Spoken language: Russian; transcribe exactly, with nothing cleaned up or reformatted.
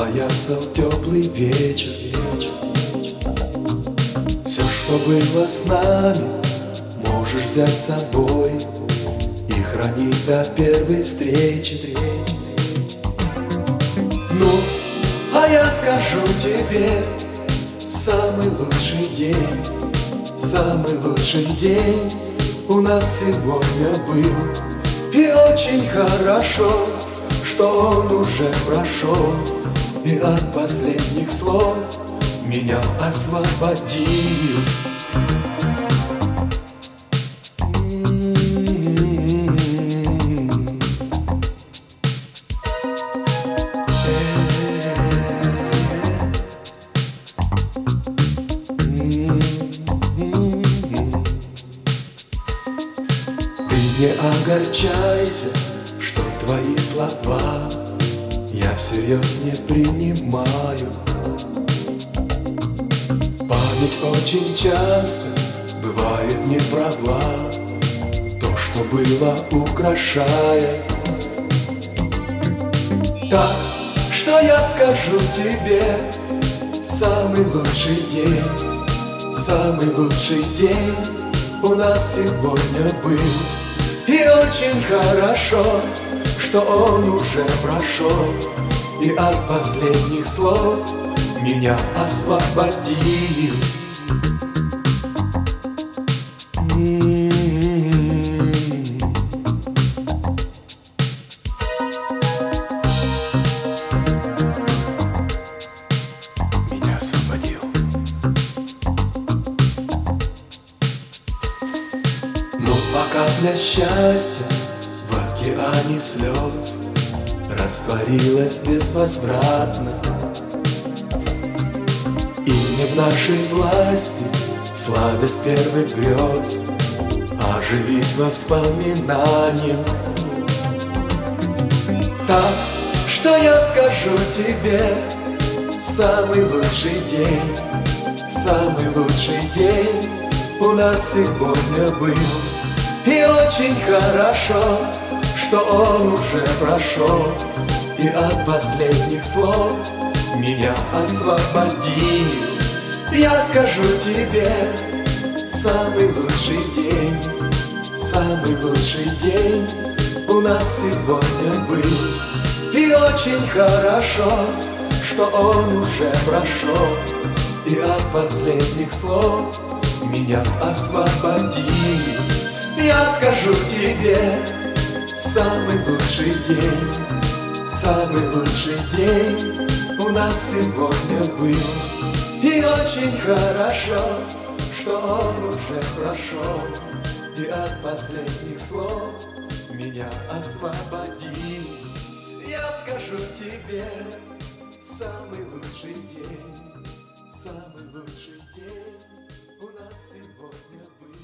Запоясал теплый вечер. Все, что было с нами, можешь взять с собой и хранить до первой встречи. Ну, а я скажу тебе, самый лучший день, самый лучший день у нас сегодня был. И очень хорошо, что он уже прошел, и от последних слов меня освободил. Не огорчайся, что твои слова я всерьез не принимаю. Память очень часто бывает неправа, то, что было, украшая. Так, что я скажу тебе, самый лучший день, самый лучший день у нас сегодня был. И очень хорошо, что он уже прошел, и от последних слов меня освободил. Меня освободил. Но пока капля счастья в океане слез растворилась безвозвратно, и не в нашей власти сладость первых грез оживить воспоминанием. Так, что я скажу тебе, самый лучший день, самый лучший день у нас сегодня был. И очень хорошо, что он уже прошел, и от последних слов меня освободил. Я скажу тебе, самый лучший день, самый лучший день у нас сегодня был. И очень хорошо, что он уже прошел, и от последних слов меня освободил. Я скажу тебе, самый лучший день, самый лучший день у нас сегодня был. И очень хорошо, что он уже прошел, и от последних слов меня освободил. Я скажу тебе, самый лучший день, самый лучший день у нас сегодня был.